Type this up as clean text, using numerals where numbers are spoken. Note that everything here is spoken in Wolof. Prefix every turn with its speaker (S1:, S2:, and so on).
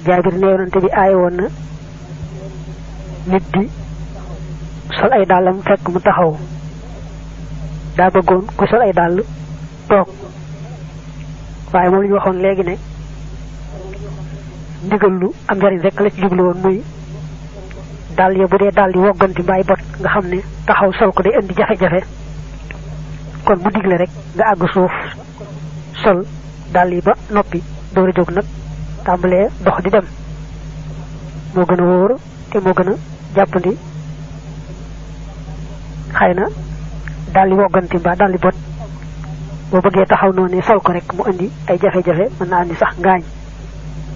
S1: Jaabir ne yonante bi aaye woon na nit di sol ay dàllam fekk mu taxaw daa bëggoon ku sol ay dàll toog waaye moom li ñu waxoon léegi ne ndigal lu am njariñ rek la ci jublu woon muy dàll ya bu dee dàll yi wogganti mbaay bot nga xam ne taxaw sol ko day indi jafe-jafe kon mu digle rek nga àgg suuf sol dàll yi ba noppi door a jóg nag tàmbalee dox di dem moo gën a wóor te moo gën a jàppandi xëy na dàll yi wogganti mbaa dàll yi bot boo bëggee taxaw noonu sol ko rek mu indi ay jafe-jafe mën naa andi sax ngaañ